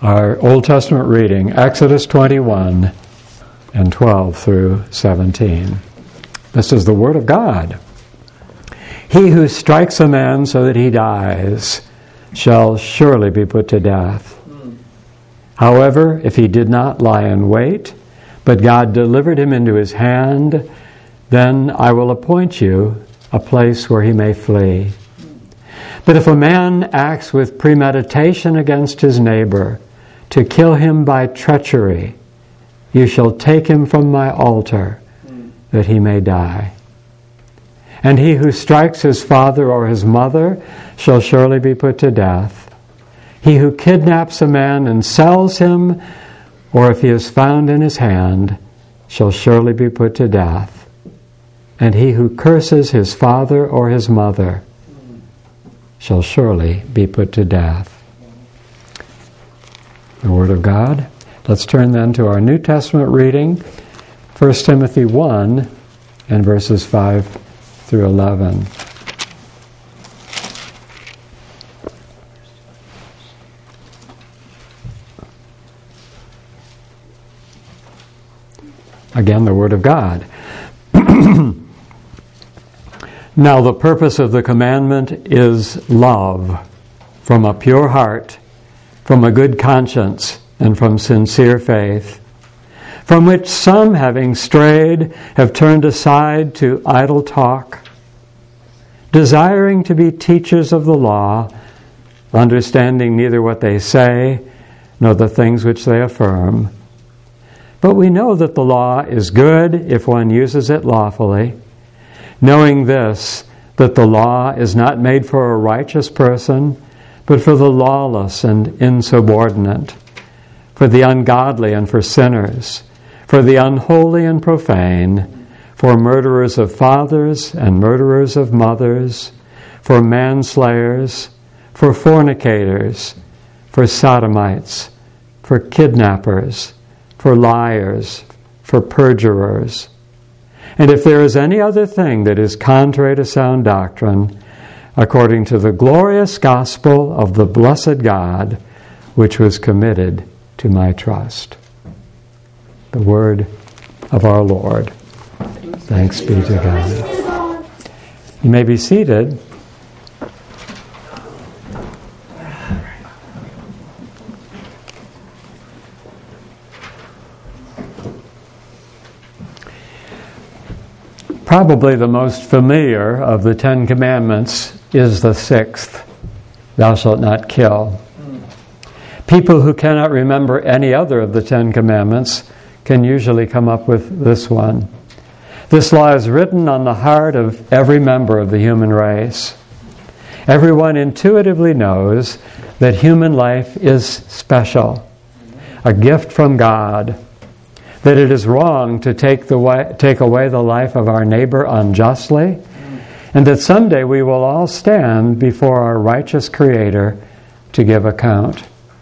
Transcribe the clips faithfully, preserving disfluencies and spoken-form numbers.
Our Old Testament reading, Exodus twenty-one and twelve through seventeen. This is the Word of God. He who strikes a man so that he dies shall surely be put to death. However, if he did not lie in wait, but God delivered him into his hand, then I will appoint you a place where he may flee. But if a man acts with premeditation against his neighbor to kill him by treachery, you shall take him from my altar, that he may die. And he who strikes his father or his mother shall surely be put to death. He who kidnaps a man and sells him, or if he is found in his hand, shall surely be put to death. And he who curses his father or his mother shall surely be put to death. The Word of God. Let's turn then to our New Testament reading, First Timothy one and verses five through eleven. Again, the Word of God. Now the purpose of the commandment is love, from a pure heart, from a good conscience, and from sincere faith, from which some, having strayed, have turned aside to idle talk, desiring to be teachers of the law, understanding neither what they say nor the things which they affirm. But we know that the law is good if one uses it lawfully, knowing this, that the law is not made for a righteous person, but for the lawless and insubordinate, for the ungodly and for sinners, for the unholy and profane, for murderers of fathers and murderers of mothers, for manslayers, for fornicators, for sodomites, for kidnappers, for liars, for perjurers. And if there is any other thing that is contrary to sound doctrine, according to the glorious gospel of the blessed God, which was committed to my trust. The word of our Lord. Thanks be to God. You may be seated. Probably the most familiar of the Ten Commandments is the sixth, thou shalt not kill. People who cannot remember any other of the Ten Commandments can usually come up with this one. This law is written on the heart of every member of the human race. Everyone intuitively knows that human life is special, a gift from God, that it is wrong to take the way, take away the life of our neighbor unjustly, and that someday we will all stand before our righteous Creator to give account.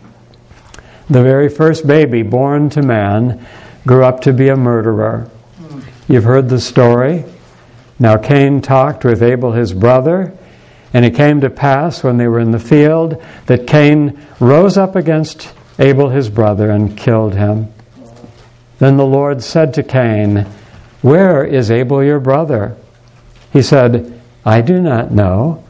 The very first baby born to man grew up to be a murderer. You've heard the story. Now Cain talked with Abel his brother, and it came to pass when they were in the field that Cain rose up against Abel his brother and killed him. Then the Lord said to Cain, "Where is Abel your brother?" He said, "I do not know.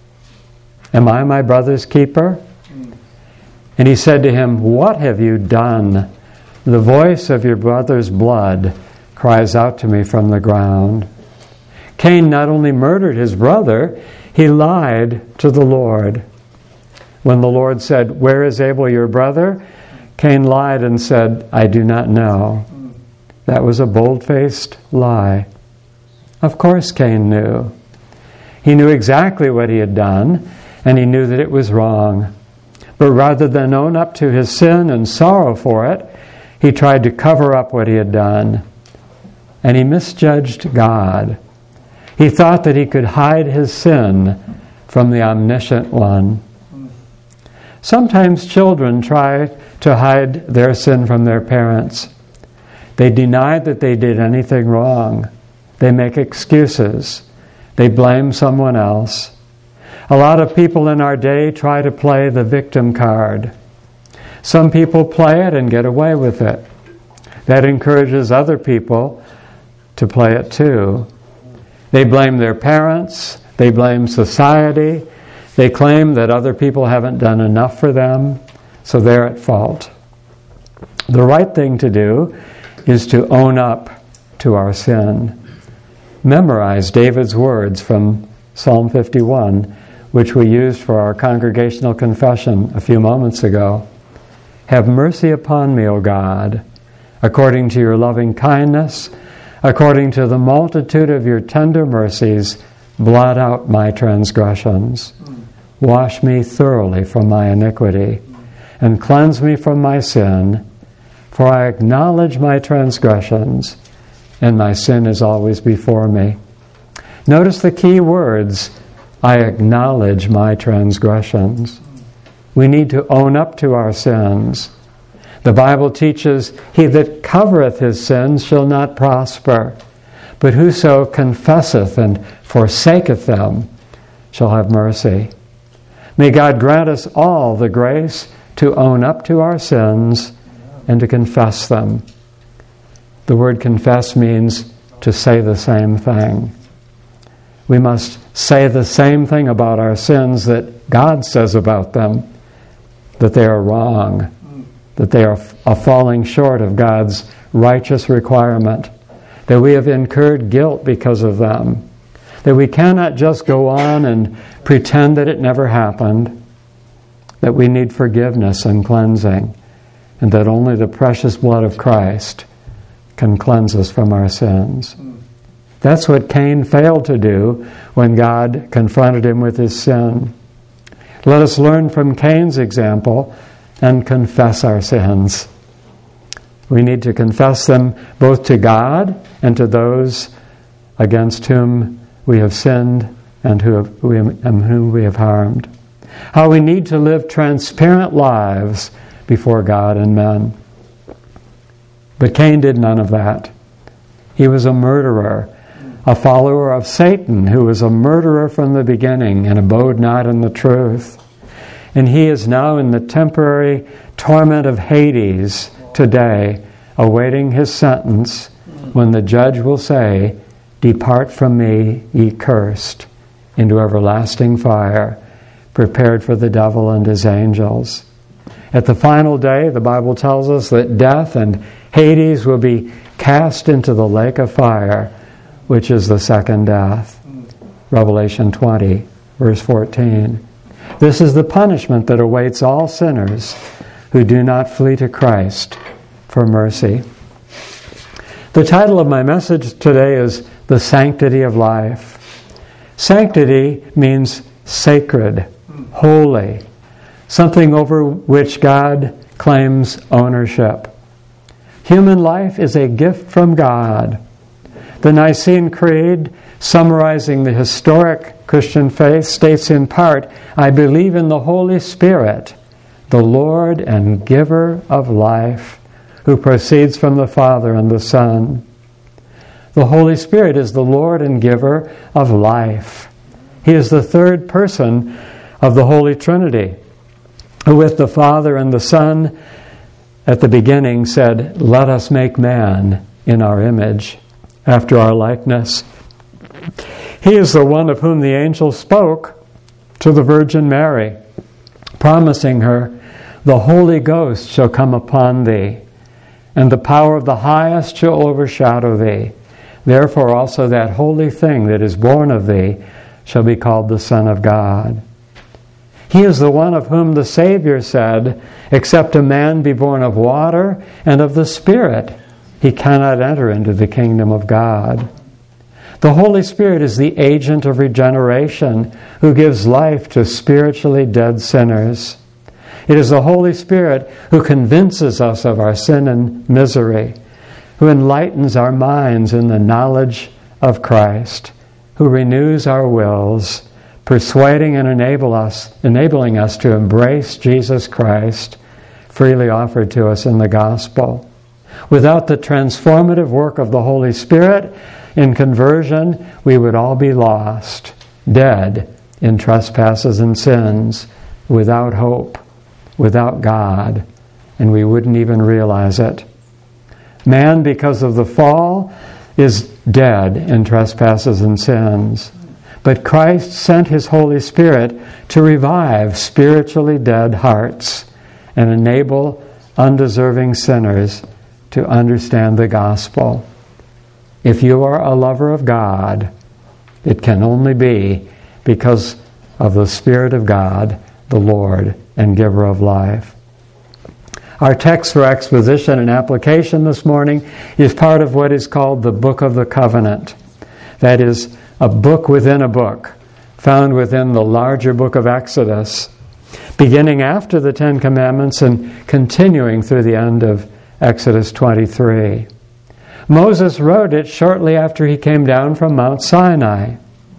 Am I my brother's keeper?" And he said to him, "What have you done? The voice of your brother's blood cries out to me from the ground." Cain not only murdered his brother, he lied to the Lord. When the Lord said, "Where is Abel your brother?" Cain lied and said, "I do not know." That was a bold-faced lie. Of course Cain knew. He knew exactly what he had done, and he knew that it was wrong. But rather than own up to his sin and sorrow for it, he tried to cover up what he had done. And he misjudged God. He thought that he could hide his sin from the omniscient one. Sometimes children try to hide their sin from their parents. They deny that they did anything wrong. They make excuses. They blame someone else. A lot of people in our day try to play the victim card. Some people play it and get away with it. That encourages other people to play it too. They blame their parents. They blame society. They claim that other people haven't done enough for them, so they're at fault. The right thing to do is to own up to our sin. Memorize David's words from Psalm fifty-one, which we used for our congregational confession a few moments ago. Have mercy upon me, O God, according to your loving kindness, according to the multitude of your tender mercies, blot out my transgressions. Wash me thoroughly from my iniquity, and cleanse me from my sin. For I acknowledge my transgressions, and my sin is always before me. Notice the key words, I acknowledge my transgressions. We need to own up to our sins. The Bible teaches, he that covereth his sins shall not prosper, but whoso confesseth and forsaketh them shall have mercy. May God grant us all the grace to own up to our sins and to confess them. The word confess means to say the same thing. We must say the same thing about our sins that God says about them, that they are wrong, that they are a falling short of God's righteous requirement, that we have incurred guilt because of them, that we cannot just go on and pretend that it never happened, that we need forgiveness and cleansing, and that only the precious blood of Christ can cleanse us from our sins. That's what Cain failed to do when God confronted him with his sin. Let us learn from Cain's example and confess our sins. We need to confess them both to God and to those against whom we have sinned and who have, we, and whom we have harmed. How we need to live transparent lives before God and men. But Cain did none of that. He was a murderer, a follower of Satan, who was a murderer from the beginning and abode not in the truth. And he is now in the temporary torment of Hades today, awaiting his sentence, when the judge will say, "Depart from me, ye cursed, into everlasting fire, prepared for the devil and his angels." At the final day, the Bible tells us that death and Hades will be cast into the lake of fire, which is the second death. Revelation twenty, verse fourteen. This is the punishment that awaits all sinners who do not flee to Christ for mercy. The title of my message today is The Sanctity of Life. Sanctity means sacred, holy, something over which God claims ownership. Human life is a gift from God. The Nicene Creed, summarizing the historic Christian faith, states in part, "I believe in the Holy Spirit, the Lord and giver of life, who proceeds from the Father and the Son." The Holy Spirit is the Lord and giver of life. He is the third person of the Holy Trinity, who with the Father and the Son at the beginning said, "Let us make man in our image, after our likeness." He is the one of whom the angel spoke to the Virgin Mary, promising her, "The Holy Ghost shall come upon thee, and the power of the highest shall overshadow thee. Therefore also that holy thing that is born of thee shall be called the Son of God." He is the one of whom the Savior said, "Except a man be born of water and of the Spirit, he cannot enter into the kingdom of God." The Holy Spirit is the agent of regeneration who gives life to spiritually dead sinners. It is the Holy Spirit who convinces us of our sin and misery, who enlightens our minds in the knowledge of Christ, who renews our wills, persuading and enable us, enabling us to embrace Jesus Christ, freely offered to us in the gospel. Without the transformative work of the Holy Spirit in conversion, we would all be lost, dead in trespasses and sins, without hope, without God, and we wouldn't even realize it. Man, because of the fall, is dead in trespasses and sins. But Christ sent His Holy Spirit to revive spiritually dead hearts and enable undeserving sinners to understand the gospel. If you are a lover of God, it can only be because of the Spirit of God, the Lord and giver of life. Our text for exposition and application this morning is part of what is called the Book of the Covenant. That is, a book within a book, found within the larger book of Exodus, beginning after the Ten Commandments and continuing through the end of Exodus twenty-three. Moses wrote it shortly after he came down from Mount Sinai.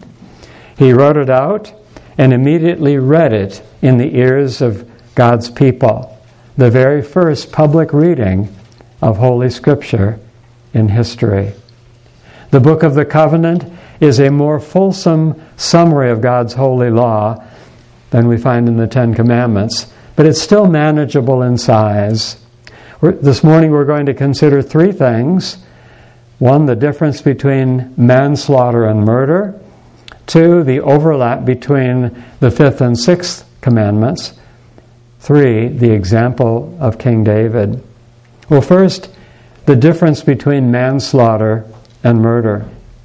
He wrote it out and immediately read it in the ears of God's people, the very first public reading of Holy Scripture in history. The Book of the Covenant is a more fulsome summary of God's holy law than we find in the Ten Commandments, but it's still manageable in size. We're, this morning we're going to consider three things. One, the difference between manslaughter and murder. Two, the overlap between the fifth and sixth commandments. Three, the example of King David. Well, first, the difference between manslaughter and murder.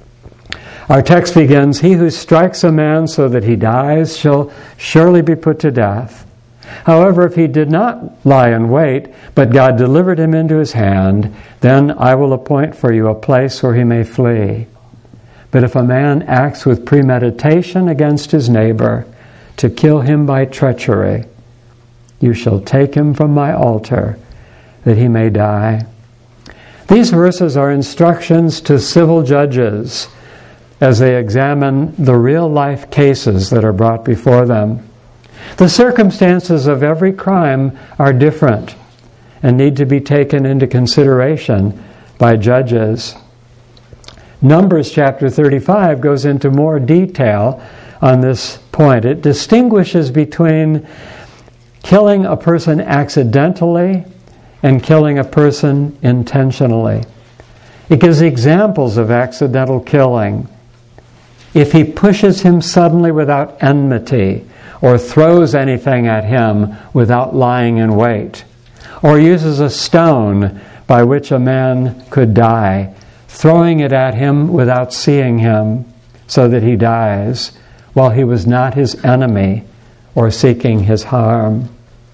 Our text begins, "He who strikes a man so that he dies shall surely be put to death. However, if he did not lie in wait, but God delivered him into his hand, then I will appoint for you a place where he may flee. But if a man acts with premeditation against his neighbor to kill him by treachery, you shall take him from my altar, that he may die." These verses are instructions to civil judges as they examine the real-life cases that are brought before them. The circumstances of every crime are different and need to be taken into consideration by judges. Numbers chapter thirty-five goes into more detail on this point. It distinguishes between killing a person accidentally and killing a person intentionally. It gives examples of accidental killing. If he pushes him suddenly without enmity, or throws anything at him without lying in wait, or uses a stone by which a man could die, throwing it at him without seeing him so that he dies, while he was not his enemy or seeking his harm.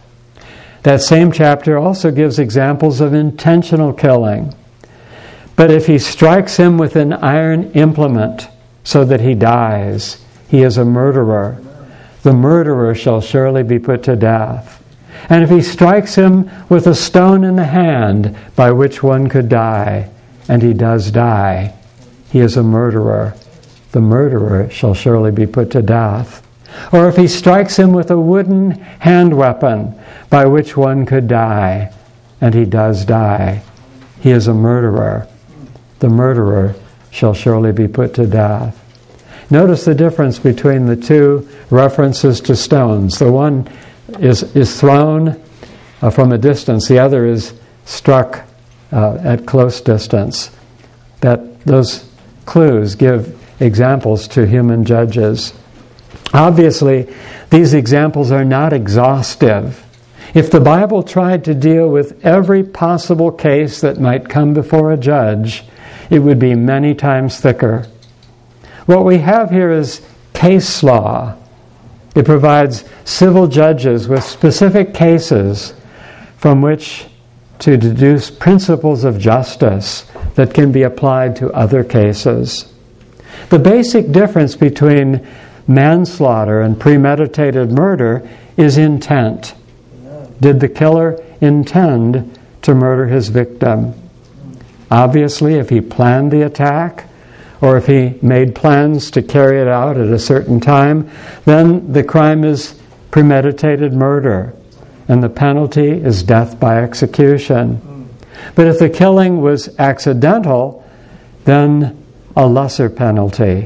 That same chapter also gives examples of intentional killing. But if he strikes him with an iron implement so that he dies, he is a murderer. The murderer shall surely be put to death. And if he strikes him with a stone in the hand by which one could die, and he does die, he is a murderer. The murderer shall surely be put to death. Or if he strikes him with a wooden hand weapon by which one could die, and he does die, he is a murderer. The murderer shall surely be put to death. Notice the difference between the two references to stones. The one is, is thrown uh, from a distance. The other is struck uh, at close distance. That those clues give examples to human judges. Obviously, these examples are not exhaustive. If the Bible tried to deal with every possible case that might come before a judge, it would be many times thicker. What we have here is case law. It provides civil judges with specific cases from which to deduce principles of justice that can be applied to other cases. The basic difference between manslaughter and premeditated murder is intent. Did the killer intend to murder his victim? Obviously, if he planned the attack, or if he made plans to carry it out at a certain time, then the crime is premeditated murder, and the penalty is death by execution. But if the killing was accidental, then a lesser penalty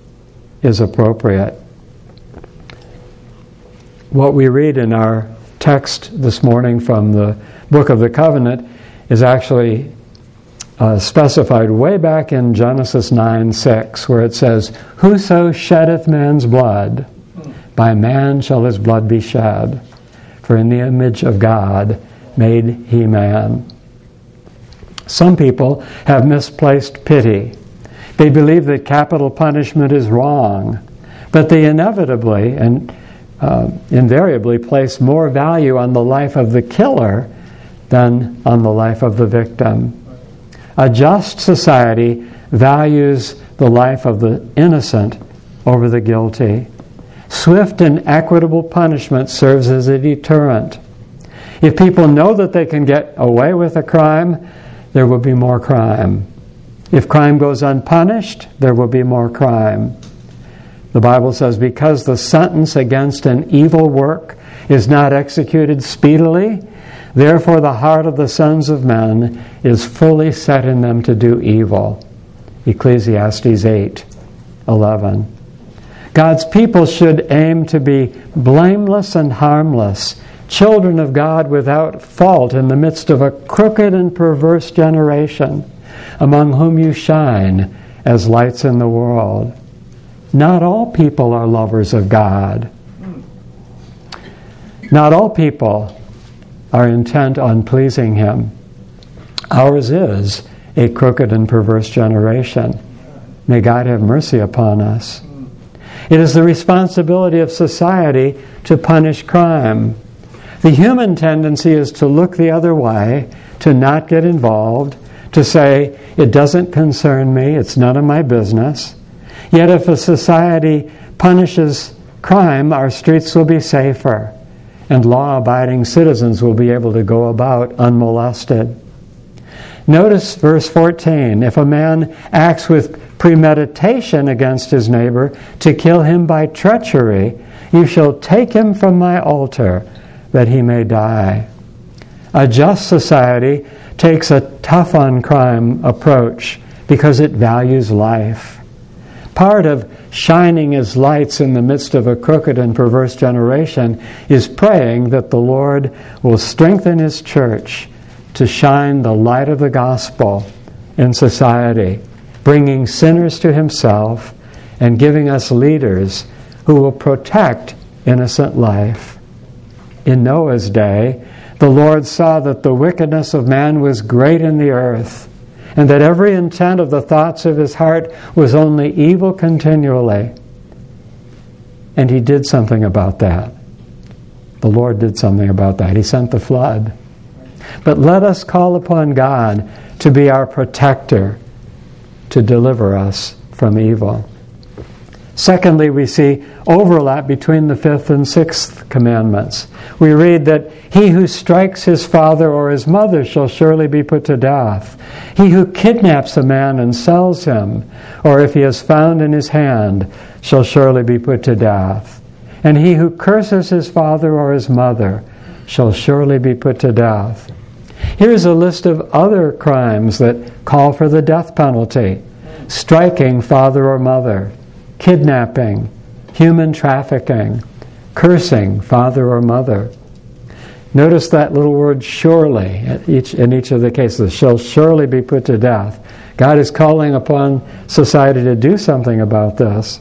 is appropriate. What we read in our text this morning from the book of the covenant is actually uh, specified way back in Genesis nine six, where it says, "Whoso sheddeth man's blood, by man shall his blood be shed. For in the image of God made he man." Some people have misplaced pity. They believe that capital punishment is wrong, but they inevitably and uh, invariably place more value on the life of the killer than on the life of the victim. A just society values the life of the innocent over the guilty. Swift and equitable punishment serves as a deterrent. If people know that they can get away with a crime, there will be more crime. If crime goes unpunished, there will be more crime. The Bible says, because the sentence against an evil work is not executed speedily, therefore the heart of the sons of men is fully set in them to do evil. Ecclesiastes eight eleven. God's people should aim to be blameless and harmless, children of God without fault in the midst of a crooked and perverse generation, among whom you shine as lights in the world. Not all people are lovers of God. Not all people are intent on pleasing Him. Ours is a crooked and perverse generation. May God have mercy upon us. It is the responsibility of society to punish crime. The human tendency is to look the other way, to not get involved, to say, it doesn't concern me, it's none of my business. Yet if a society punishes crime, our streets will be safer, and law-abiding citizens will be able to go about unmolested. Notice verse fourteen. If a man acts with premeditation against his neighbor to kill him by treachery, you shall take him from my altar, that he may die. A just society takes a tough-on-crime approach because it values life. Part of shining as lights in the midst of a crooked and perverse generation is praying that the Lord will strengthen His church to shine the light of the gospel in society, bringing sinners to Himself and giving us leaders who will protect innocent life. In Noah's day, the Lord saw that the wickedness of man was great in the earth, and that every intent of the thoughts of his heart was only evil continually. And He did something about that. The Lord did something about that. He sent the flood. But let us call upon God to be our protector, to deliver us from evil. Secondly, we see overlap between the fifth and sixth commandments. We read that he who strikes his father or his mother shall surely be put to death. He who kidnaps a man and sells him, or if he is found in his hand, shall surely be put to death. And he who curses his father or his mother shall surely be put to death. Here's a list of other crimes that call for the death penalty: striking father or mother, kidnapping, human trafficking, cursing father or mother. Notice that little word surely at each, in each of the cases. Shall surely be put to death. God is calling upon society to do something about this.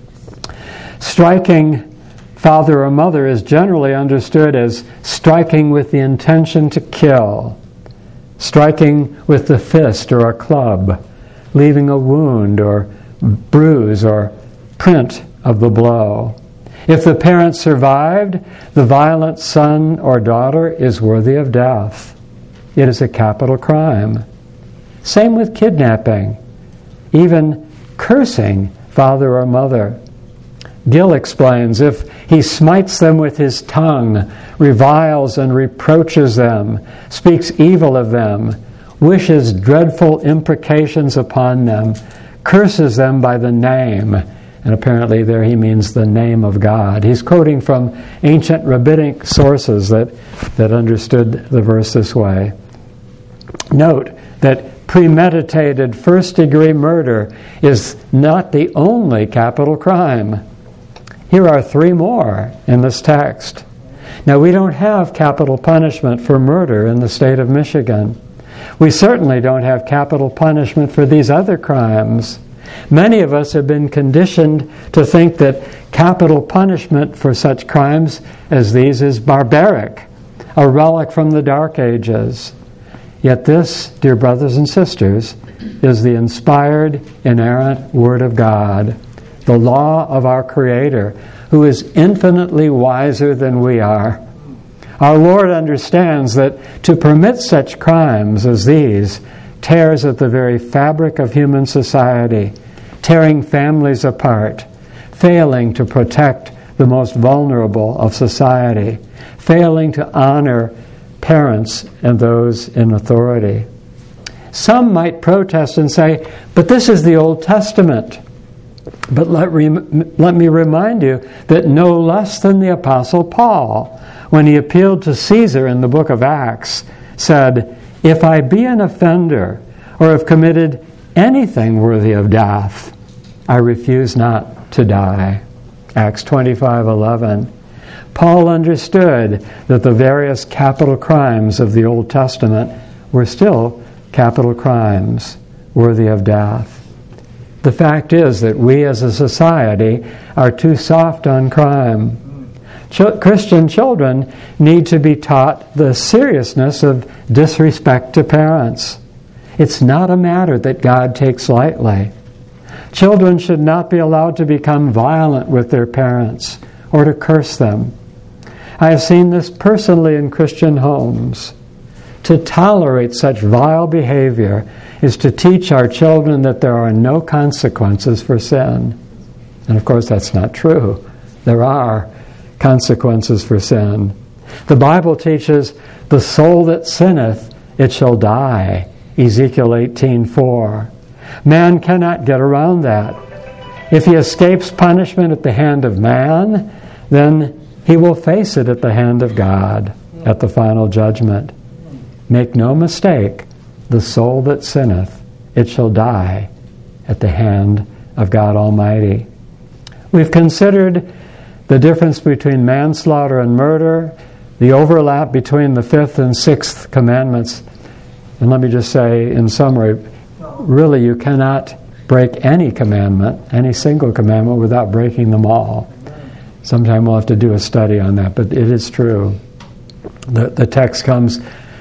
Striking father or mother is generally understood as striking with the intention to kill, striking with the fist or a club, leaving a wound or bruise or print of the blow. If the parent survived, the violent son or daughter is worthy of death. It is a capital crime. Same with kidnapping, even cursing father or mother. Gill explains, if he smites them with his tongue, reviles and reproaches them, speaks evil of them, wishes dreadful imprecations upon them, curses them by the name, and apparently there he means the name of God. He's quoting from ancient rabbinic sources that, that understood the verse this way. Note that premeditated first-degree murder is not the only capital crime. Here are three more in this text. Now, we don't have capital punishment for murder in the state of Michigan. We certainly don't have capital punishment for these other crimes. Many of us have been conditioned to think that capital punishment for such crimes as these is barbaric, a relic from the Dark Ages. Yet this, dear brothers and sisters, is the inspired, inerrant Word of God, the law of our Creator, who is infinitely wiser than we are. Our Lord understands that to permit such crimes as these tears at the very fabric of human society, tearing families apart, failing to protect the most vulnerable of society, failing to honor parents and those in authority. Some might protest and say, but this is the Old Testament. But let, rem- let me remind you that no less than the Apostle Paul, when he appealed to Caesar in the book of Acts, said, if I be an offender or have committed anything worthy of death, I refuse not to die. Acts twenty-five eleven. Paul understood that the various capital crimes of the Old Testament were still capital crimes worthy of death. The fact is that we as a society are too soft on crime. Ch- Christian children need to be taught the seriousness of disrespect to parents. It's not a matter that God takes lightly. Children should not be allowed to become violent with their parents or to curse them. I have seen this personally in Christian homes. To tolerate such vile behavior is to teach our children that there are no consequences for sin. And of course that's not true. There are consequences for sin. The Bible teaches, the soul that sinneth, it shall die. Ezekiel eighteen four. Man cannot get around that. If he escapes punishment at the hand of man, then he will face it at the hand of God at the final judgment. Make no mistake, the soul that sinneth, it shall die at the hand of God Almighty. We've considered the difference between manslaughter and murder, the overlap between the fifth and sixth commandments. And let me just say, in summary, really you cannot break any commandment, any single commandment, without breaking them all. Sometime we'll have to do a study on that, but it is true. The, the text comes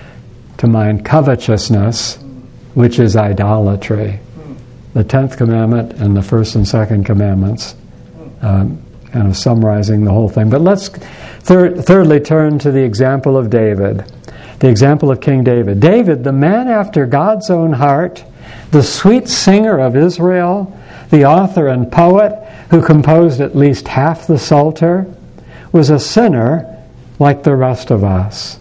to mind covetousness, which is idolatry. The tenth commandment and the first and second commandments, um, kind of summarizing the whole thing. But let's third, thirdly turn to the example of David, the example of King David. David, the man after God's own heart, the sweet singer of Israel, the author and poet who composed at least half the Psalter, was a sinner like the rest of us.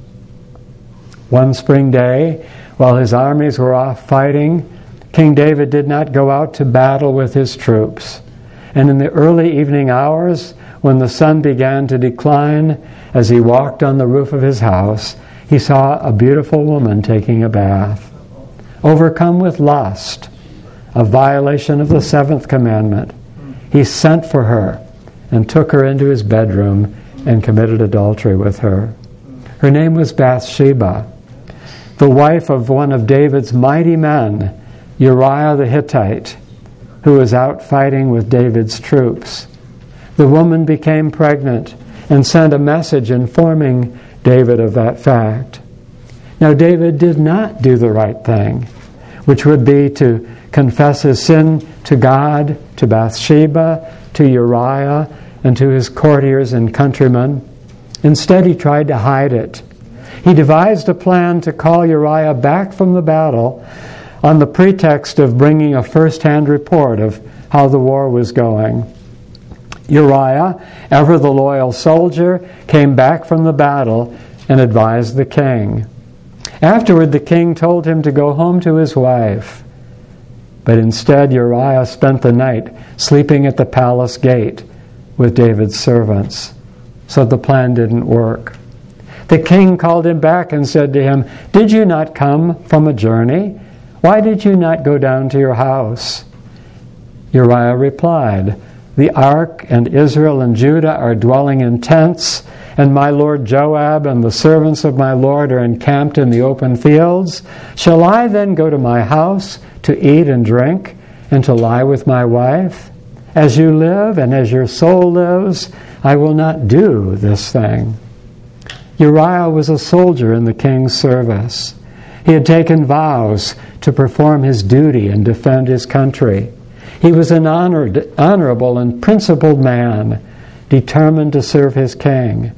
One spring day, while his armies were off fighting, King David did not go out to battle with his troops. And in the early evening hours, when the sun began to decline, as he walked on the roof of his house, he saw a beautiful woman taking a bath. Overcome with lust, a violation of the seventh commandment, he sent for her and took her into his bedroom and committed adultery with her. Her name was Bathsheba, the wife of one of David's mighty men, Uriah the Hittite, who was out fighting with David's troops. The woman became pregnant and sent a message informing David of that fact. Now David did not do the right thing, which would be to confess his sin to God, to Bathsheba, to Uriah, and to his courtiers and countrymen. Instead, he tried to hide it. He devised a plan to call Uriah back from the battle on the pretext of bringing a first-hand report of how the war was going. Uriah, ever the loyal soldier, came back from the battle and advised the king. Afterward, the king told him to go home to his wife. But instead, Uriah spent the night sleeping at the palace gate with David's servants. So the plan didn't work. The king called him back and said to him, "Did you not come from a journey? Why did you not go down to your house?" Uriah replied, "The ark and Israel and Judah are dwelling in tents, and my lord Joab and the servants of my lord are encamped in the open fields, shall I then go to my house to eat and drink and to lie with my wife? As you live and as your soul lives, I will not do this thing." Uriah was a soldier in the king's service. He had taken vows to perform his duty and defend his country. He was an honored, honorable and principled man, determined to serve his king.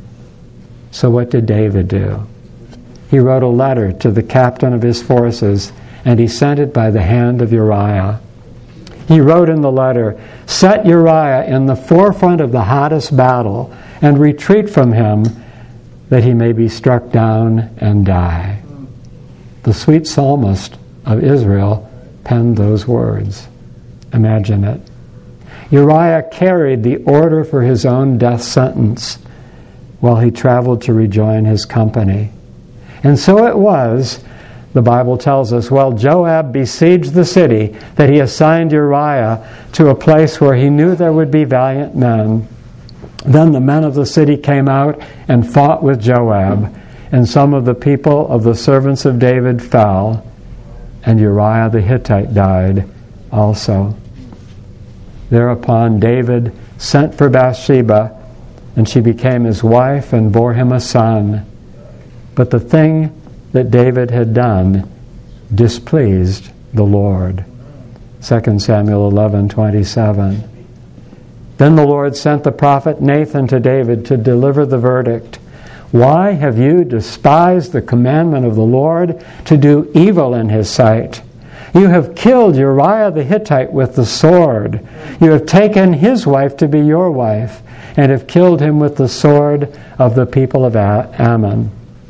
So what did David do? He wrote a letter to the captain of his forces, and he sent it by the hand of Uriah. He wrote in the letter, "Set Uriah in the forefront of the hottest battle, and retreat from him, that he may be struck down and die." The sweet psalmist of Israel penned those words. Imagine it. Uriah carried the order for his own death sentence while he traveled to rejoin his company. And so it was, the Bible tells us, while Joab besieged the city, that he assigned Uriah to a place where he knew there would be valiant men. Then the men of the city came out and fought with Joab, and some of the people of the servants of David fell, and Uriah the Hittite died also. Thereupon David sent for Bathsheba, and she became his wife and bore him a son. But the thing that David had done displeased the Lord. Second Samuel eleven twenty-seven. Then the Lord sent the prophet Nathan to David to deliver the verdict. "Why have you despised the commandment of the Lord to do evil in his sight? You have killed Uriah the Hittite with the sword. You have taken his wife to be your wife, and have killed him with the sword of the people of Ammon.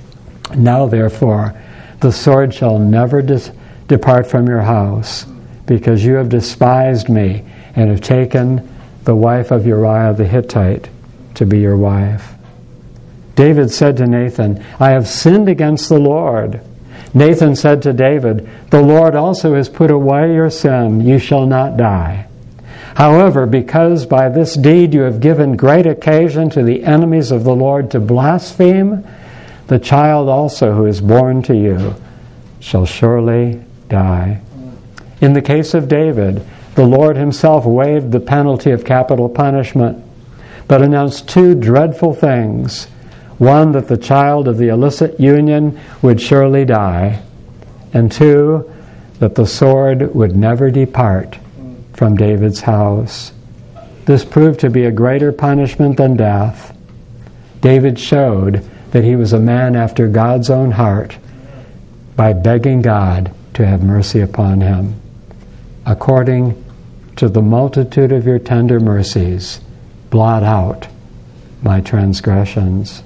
Now therefore, the sword shall never dis- depart from your house, because you have despised me, and have taken the wife of Uriah the Hittite to be your wife." David said to Nathan, "I have sinned against the Lord." Nathan said to David, "The Lord also has put away your sin. You shall not die. However, because by this deed you have given great occasion to the enemies of the Lord to blaspheme, the child also who is born to you shall surely die." In the case of David, the Lord himself waived the penalty of capital punishment, but announced two dreadful things. One, that the child of the illicit union would surely die, and two, that the sword would never depart from David's house. This proved to be a greater punishment than death. David showed that he was a man after God's own heart by begging God to have mercy upon him. "According to the multitude of your tender mercies, blot out my transgressions."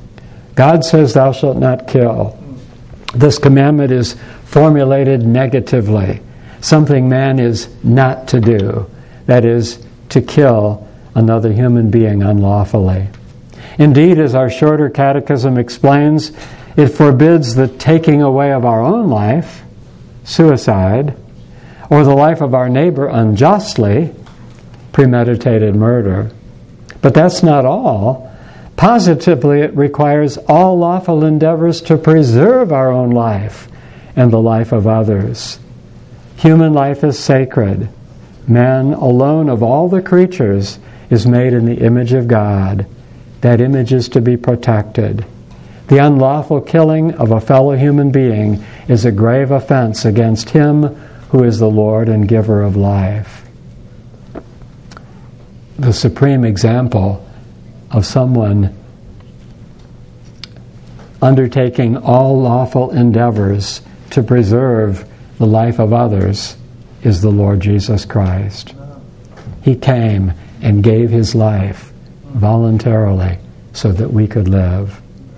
God says, "Thou shalt not kill." This commandment is formulated negatively, something man is not to do, that is, to kill another human being unlawfully. Indeed, as our shorter catechism explains, it forbids the taking away of our own life, suicide, or the life of our neighbor unjustly, premeditated murder. But that's not all. Positively, it requires all lawful endeavors to preserve our own life and the life of others. Human life is sacred. Man alone of all the creatures is made in the image of God. That image is to be protected. The unlawful killing of a fellow human being is a grave offense against Him who is the Lord and giver of life. The supreme example of someone undertaking all lawful endeavors to preserve the life of others is the Lord Jesus Christ. He came and gave His life voluntarily so that we could live.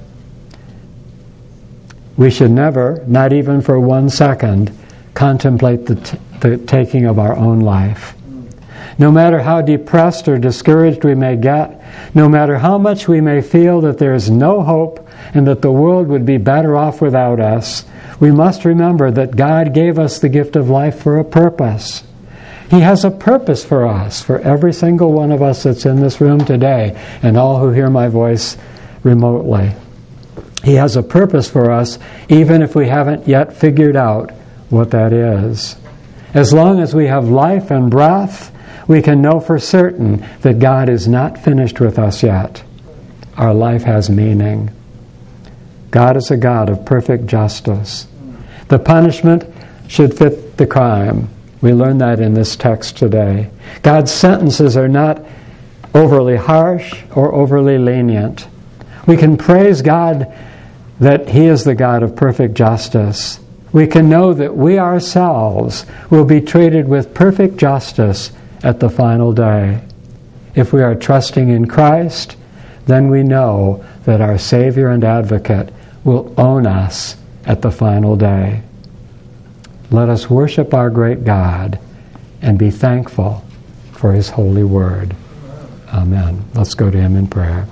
We should never, not even for one second, contemplate the, t- the taking of our own life. No matter how depressed or discouraged we may get, no matter how much we may feel that there is no hope and that the world would be better off without us, we must remember that God gave us the gift of life for a purpose. He has a purpose for us, for every single one of us that's in this room today, and all who hear my voice remotely. He has a purpose for us, even if we haven't yet figured out what that is. As long as we have life and breath, we can know for certain that God is not finished with us yet. Our life has meaning. God is a God of perfect justice. The punishment should fit the crime. We learn that in this text today. God's sentences are not overly harsh or overly lenient. We can praise God that He is the God of perfect justice. We can know that we ourselves will be treated with perfect justice at the final day. If we are trusting in Christ, then we know that our Savior and Advocate will own us at the final day. Let us worship our great God and be thankful for His holy word. Amen. Let's go to Him in prayer.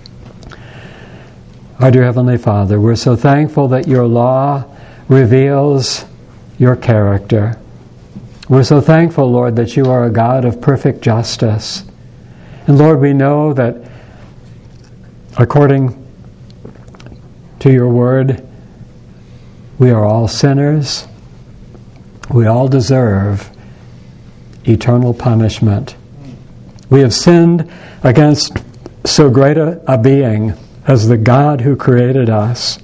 Our dear Heavenly Father, we're so thankful that your law reveals your character. We're so thankful, Lord, that you are a God of perfect justice. And Lord, we know that according to your word, we are all sinners. We all deserve eternal punishment. We have sinned against so great a, a being as the God who created us.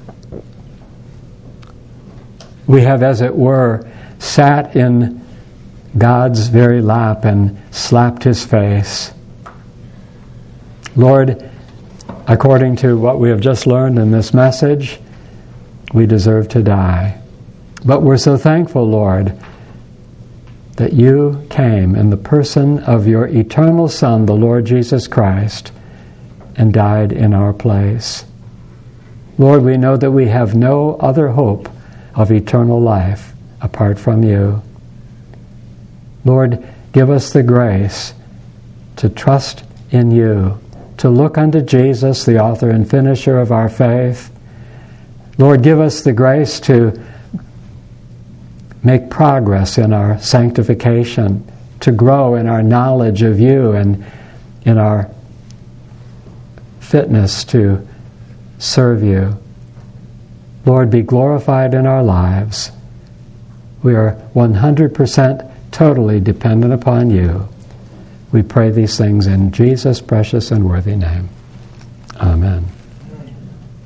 We have, as it were, sat in God's very lap and slapped His face. Lord, according to what we have just learned in this message, we deserve to die. But we're so thankful, Lord, that you came in the person of your eternal Son, the Lord Jesus Christ, and died in our place. Lord, we know that we have no other hope of eternal life apart from you. Lord, give us the grace to trust in you, to look unto Jesus, the author and finisher of our faith. Lord, give us the grace to make progress in our sanctification, to grow in our knowledge of you and in our fitness to serve you. Lord, be glorified in our lives. We are one hundred percent totally dependent upon you. We pray these things in Jesus' precious and worthy name. Amen.